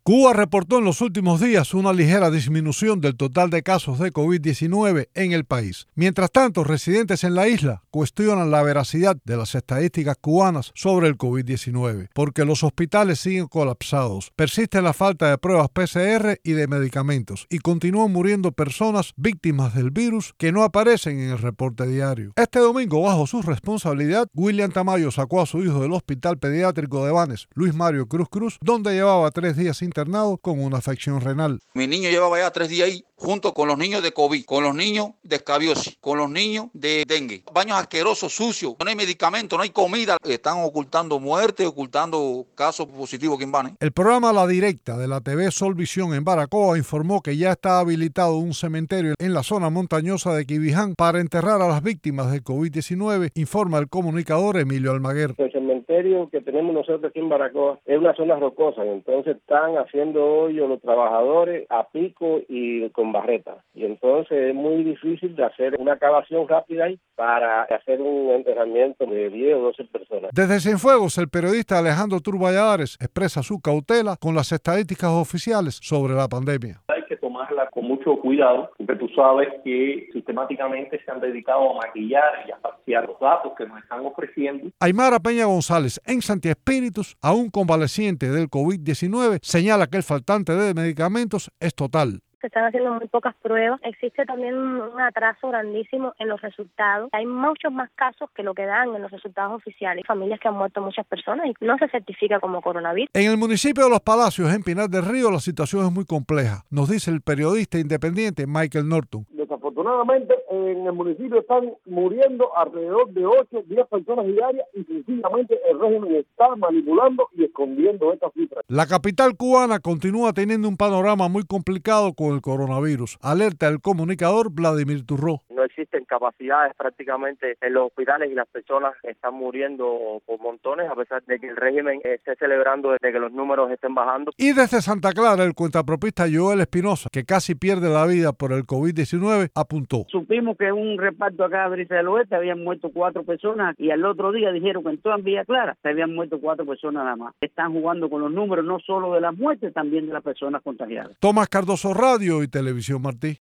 Cuba reportó en los últimos días una ligera disminución del total de casos de COVID-19 en el país. Mientras tanto, residentes en la isla cuestionan la veracidad de las estadísticas cubanas sobre el COVID-19, porque los hospitales siguen colapsados, persiste la falta de pruebas PCR y de medicamentos, y continúan muriendo personas víctimas del virus que no aparecen en el reporte diario. Este domingo, bajo su responsabilidad, William Tamayo sacó a su hijo del Hospital Pediátrico de Banes, Luis Mario Cruz, donde llevaba 3 días internado con una afección renal. Mi niño llevaba ya 3 días ahí, junto con los niños de COVID, con los niños de escabiosis, con los niños de dengue. Baños asquerosos, sucios, no hay medicamentos, no hay comida. Están ocultando muertes, ocultando casos positivos aquí en Banes. El programa La Directa de la TV Sol Visión en Baracoa informó que ya está habilitado un cementerio en la zona montañosa de Quibiján para enterrar a las víctimas del COVID-19, informa el comunicador Emilio Almaguer. El cementerio que tenemos nosotros aquí en Baracoa es una zona rocosa, entonces están haciendo hoyo los trabajadores a pico y con barreta. Y entonces es muy difícil de hacer una excavación rápida ahí para hacer un enterramiento de 10 o 12 personas. Desde Cienfuegos, el periodista Alejandro Turballadares expresa su cautela con las estadísticas oficiales sobre la pandemia. Hay que tomarla con mucho cuidado, porque tú sabes que sistemáticamente se han dedicado a maquillar y a falsear los datos que nos están ofreciendo. Aymara Peña González, en Santi Espíritus, aún convaleciente del COVID-19, señala que el faltante de medicamentos es total. Se están haciendo muy pocas pruebas. Existe también un atraso grandísimo en los resultados. Hay muchos más casos que lo que dan en los resultados oficiales. Familias que han muerto muchas personas y no se certifica como coronavirus. En el municipio de Los Palacios, en Pinar del Río, la situación es muy compleja, nos dice el periodista independiente Michael Norton. Desafortunadamente, en el municipio están muriendo alrededor de 8, 10 personas diarias y sencillamente el régimen está manipulando y escondiendo estas cifras. La capital cubana continúa teniendo un panorama muy complicado con el coronavirus, alerta el comunicador Vladimir Turró. No existen capacidades prácticamente en los hospitales y las personas están muriendo por montones a pesar de que el régimen esté celebrando de que los números estén bajando. Y desde Santa Clara, el cuentapropista Joel Espinosa, que casi pierde la vida por el COVID-19, apuntó. Supimos que en un reparto acá de Brisa del Oeste habían muerto 4 personas y al otro día dijeron que en toda Villa Clara se habían muerto 4 personas nada más. Están jugando con los números no solo de las muertes, también de las personas contagiadas. Tomás Cardoso, Radio y Televisión Martí.